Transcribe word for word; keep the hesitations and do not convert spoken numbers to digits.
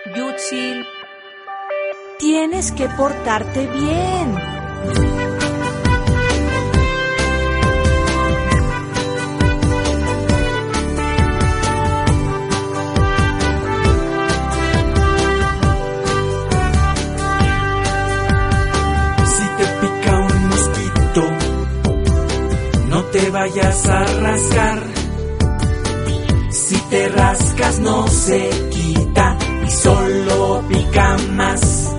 Yútzil, tienes que portarte bien. No te vayas a rascar. Si te rascas no se quita y solo pica más.